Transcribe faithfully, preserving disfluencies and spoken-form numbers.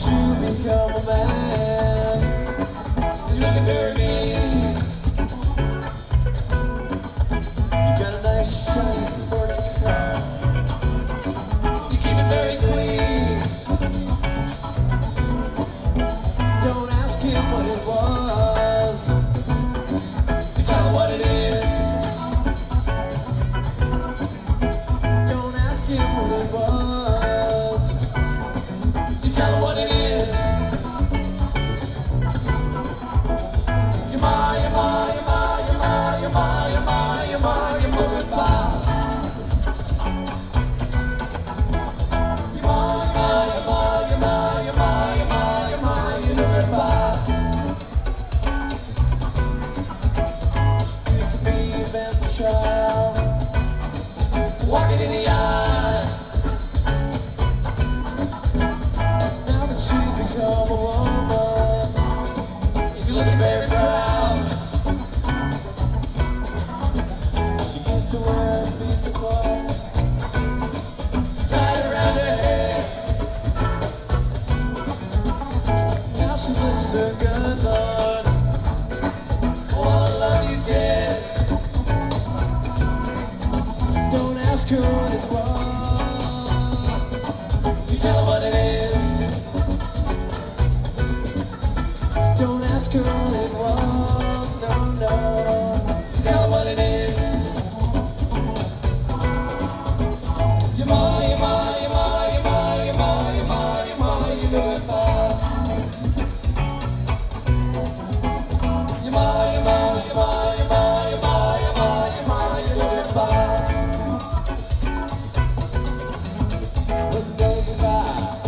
you become a man? You're looking very mean. You got a nice shiny sports car. You keep it very clean. Don't ask him what it was. You tell him what it is. Don't ask him what it was. You tell him what it is. You're my, you're my, you're my, you're my, you're my, you're my, you're my, you're my goodbye. You're my, you're my, you're my, you're my, you're my, you're my, you're my, you're my goodbye. Used to be a vampire child, walking in the eye. Now that she's become a woman, you're looking very proud. She used to wear a piece of cloth tied around her head. Now she looks so good, Lord. Oh, I love you dead. Don't ask her what it was. You tell her what it is. Don't ask her what it was. No, no. You tell her what it is. You're my, you're my, you're my, you're my, you're my, you're my, you're my, you know it by. You're my, you're my, you're my, you're my, you're my, you're my, you're my, you know it by. Let's go goodbye.